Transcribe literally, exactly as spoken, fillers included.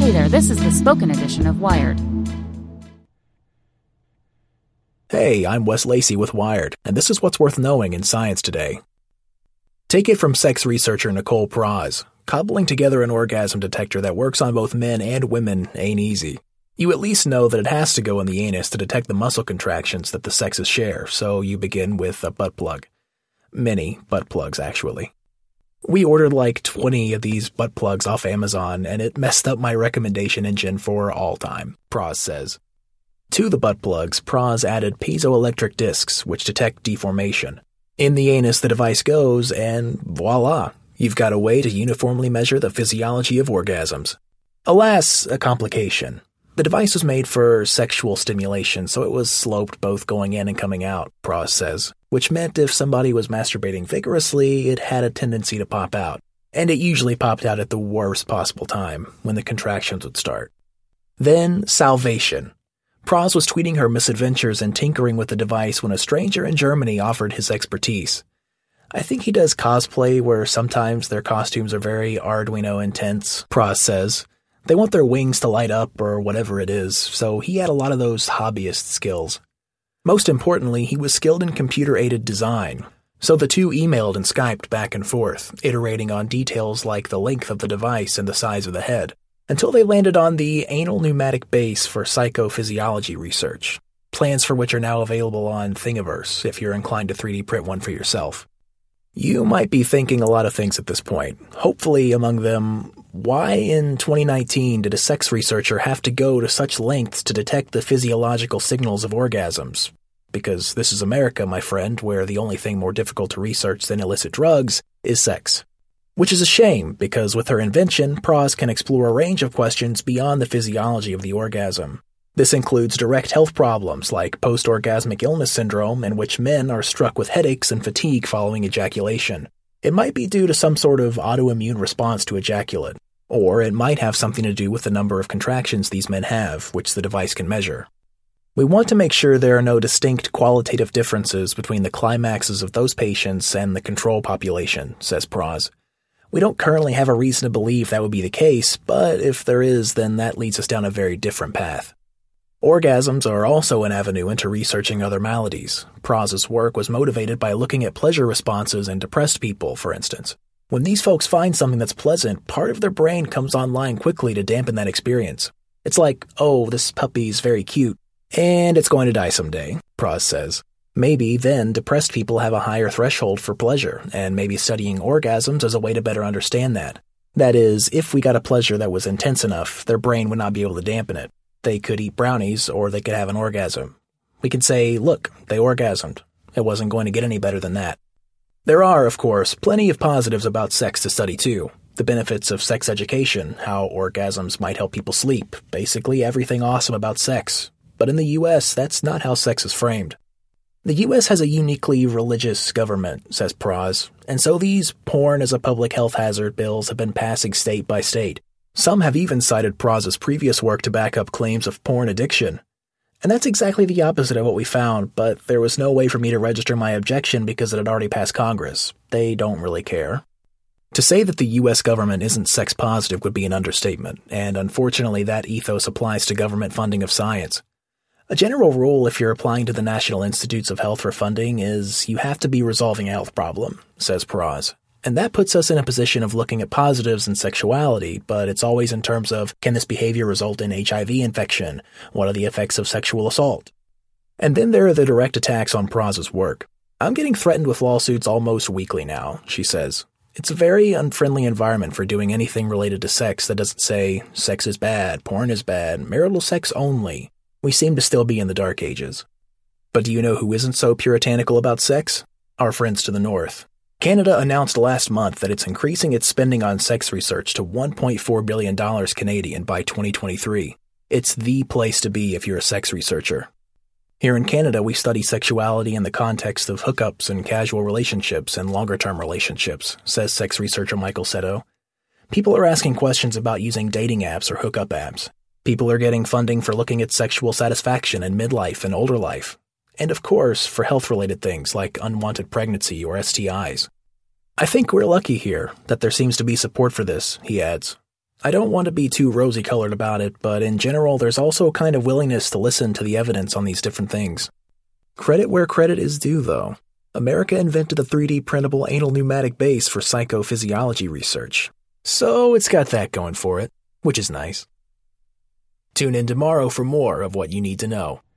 Hey there, this is the spoken edition of Wired. Hey, I'm Wes Lacey with Wired, and this is what's worth knowing in science today. Take it from sex researcher Nicole Praz. Cobbling together an orgasm detector that works on both men and women ain't easy. You at least know that it has to go in the anus to detect the muscle contractions that the sexes share, so you begin with a butt plug. Many butt plugs, actually. We ordered like twenty of these butt plugs off Amazon, and it messed up my recommendation engine for all time, Praz says. To the butt plugs, Praz added piezoelectric discs, which detect deformation. In the anus the device goes, and voila, you've got a way to uniformly measure the physiology of orgasms. Alas, a complication. The device was made for sexual stimulation, so it was sloped both going in and coming out, Praz says, which meant if somebody was masturbating vigorously, it had a tendency to pop out. And it usually popped out at the worst possible time, when the contractions would start. Then, salvation. Praz was tweeting her misadventures and tinkering with the device when a stranger in Germany offered his expertise. I think he does cosplay where sometimes their costumes are very Arduino intense, Praz says. They want their wings to light up or whatever it is, so he had a lot of those hobbyist skills. Most importantly, he was skilled in computer-aided design, so the two emailed and Skyped back and forth, iterating on details like the length of the device and the size of the head, until they landed on the anal pneumatic base for psychophysiology research, plans for which are now available on Thingiverse if you're inclined to three D print one for yourself. You might be thinking a lot of things at this point, hopefully among them, why in twenty nineteen did a sex researcher have to go to such lengths to detect the physiological signals of orgasms? Because this is America, my friend, where the only thing more difficult to research than illicit drugs is sex. Which is a shame, because with her invention, Praz can explore a range of questions beyond the physiology of the orgasm. This includes direct health problems like post-orgasmic illness syndrome, in which men are struck with headaches and fatigue following ejaculation. It might be due to some sort of autoimmune response to ejaculate, or it might have something to do with the number of contractions these men have, which the device can measure. We want to make sure there are no distinct qualitative differences between the climaxes of those patients and the control population, says Praz. We don't currently have a reason to believe that would be the case, but if there is, then that leads us down a very different path. Orgasms are also an avenue into researching other maladies. Praz's work was motivated by looking at pleasure responses in depressed people, for instance. When these folks find something that's pleasant, part of their brain comes online quickly to dampen that experience. It's like, oh, this puppy's very cute, and it's going to die someday, Praz says. Maybe then depressed people have a higher threshold for pleasure, and maybe studying orgasms is a way to better understand that. That is, if we got a pleasure that was intense enough, their brain would not be able to dampen it. They could eat brownies, or they could have an orgasm. We could say, look, they orgasmed. It wasn't going to get any better than that. There are, of course, plenty of positives about sex to study too. The benefits of sex education, how orgasms might help people sleep, basically everything awesome about sex. But in the U S, that's not how sex is framed. The U S has a uniquely religious government, says Praz, and so these porn as a public health hazard bills have been passing state by state. Some have even cited Praz's previous work to back up claims of porn addiction. And that's exactly the opposite of what we found, but there was no way for me to register my objection because it had already passed Congress. They don't really care. To say that the U S government isn't sex-positive would be an understatement, and unfortunately that ethos applies to government funding of science. A general rule if you're applying to the National Institutes of Health for funding is you have to be resolving a health problem, says Praz. And that puts us in a position of looking at positives in sexuality, but it's always in terms of, can this behavior result in H I V infection? What are the effects of sexual assault? And then there are the direct attacks on Praz's work. I'm getting threatened with lawsuits almost weekly now, she says. It's a very unfriendly environment for doing anything related to sex that doesn't say, sex is bad, porn is bad, marital sex only. We seem to still be in the dark ages. But do you know who isn't so puritanical about sex? Our friends to the north. Canada announced last month that it's increasing its spending on sex research to one point four billion dollars Canadian by twenty twenty-three. It's the place to be if you're a sex researcher. Here in Canada, we study sexuality in the context of hookups and casual relationships and longer-term relationships, says sex researcher Michael Seto. People are asking questions about using dating apps or hookup apps. People are getting funding for looking at sexual satisfaction in midlife and older life. And of course, for health-related things like unwanted pregnancy or S T Is. I think we're lucky here that there seems to be support for this, he adds. I don't want to be too rosy-colored about it, but in general, there's also a kind of willingness to listen to the evidence on these different things. Credit where credit is due, though. America invented a three D printable anal pneumatic base for psychophysiology research. So it's got that going for it, which is nice. Tune in tomorrow for more of what you need to know.